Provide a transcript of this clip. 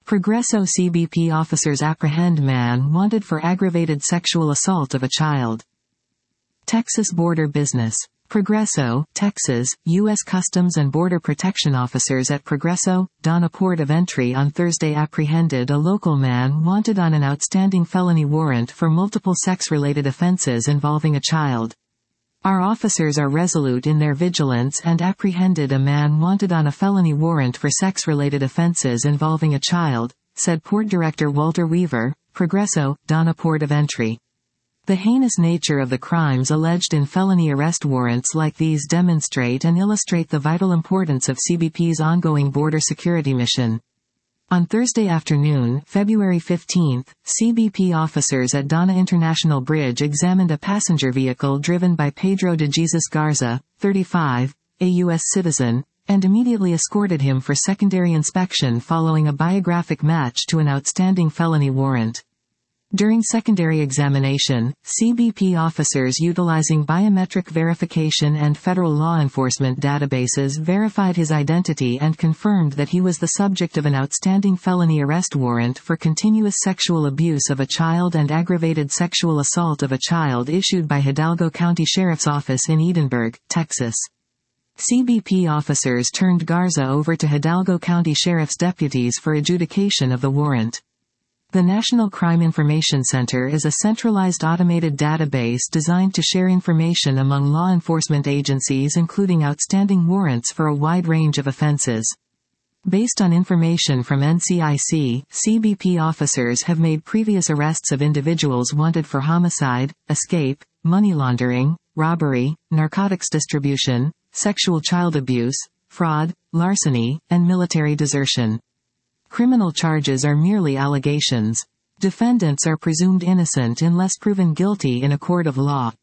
Progresso CBP officers apprehend man wanted for aggravated sexual assault of a child. Texas Border Business. Progresso, Texas, U.S. Customs and Border Protection officers at Progresso, Donna Port of Entry on Thursday apprehended a local man wanted on an outstanding felony warrant for multiple sex-related offenses involving a child. Our officers are resolute in their vigilance and apprehended a man wanted on a felony warrant for sex-related offenses involving a child, said Port Director Walter Weaver, Progresso, Donna Port of Entry. The heinous nature of the crimes alleged in felony arrest warrants like these demonstrate and illustrate the vital importance of CBP's ongoing border security mission. On Thursday afternoon, February 15, CBP officers at Donna International Bridge examined a passenger vehicle driven by Pedro de Jesus Garza, 35, a U.S. citizen, and immediately escorted him for secondary inspection following a biographic match to an outstanding felony warrant. During secondary examination, CBP officers utilizing biometric verification and federal law enforcement databases verified his identity and confirmed that he was the subject of an outstanding felony arrest warrant for continuous sexual abuse of a child and aggravated sexual assault of a child issued by Hidalgo County Sheriff's Office in Edinburgh, Texas. CBP officers turned Garza over to Hidalgo County Sheriff's deputies for adjudication of the warrant. The National Crime Information Center is a centralized automated database designed to share information among law enforcement agencies including outstanding warrants for a wide range of offenses. Based on information from NCIC, CBP officers have made previous arrests of individuals wanted for homicide, escape, money laundering, robbery, narcotics distribution, sexual child abuse, fraud, larceny, and military desertion. Criminal charges are merely allegations. Defendants are presumed innocent unless proven guilty in a court of law.